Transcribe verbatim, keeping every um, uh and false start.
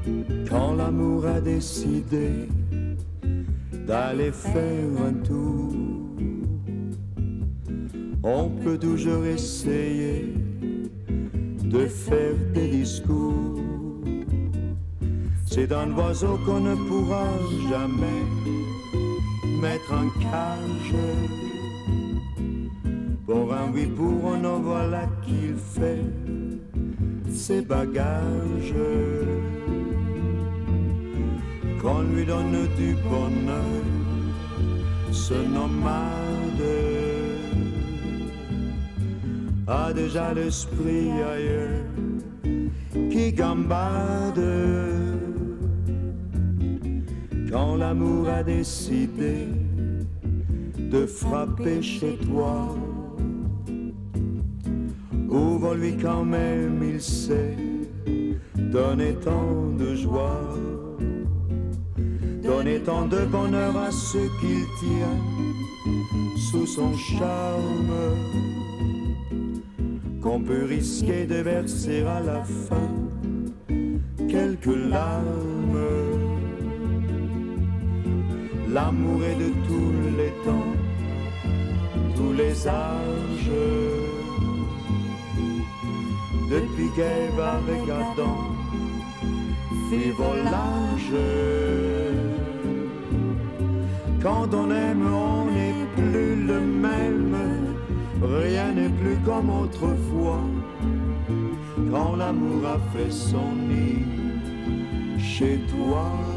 Quand l'amour a décidé d'aller faire un tour, on peut toujours essayer de faire des discours. C'est un oiseau qu'on ne pourra jamais mettre en cage. Pour un oui, pour un non, voilà qu'il fait ses bagages. Qu'on lui donne du bonheur, ce nomade a déjà l'esprit ailleurs qui gambade. Quand l'amour a décidé de frapper chez toi, ouvre-lui quand même, il sait donner tant de joie, donner tant de bonheur à ceux qu'il tient sous son charme, qu'on peut risquer de verser à la fin quelques larmes. L'amour est de tous les temps, tous les âges, depuis qu'Ève avec Adam fit volage. Quand on aime, on n'est plus le même, rien n'est plus comme autrefois. Quand l'amour a fait son nid chez toi.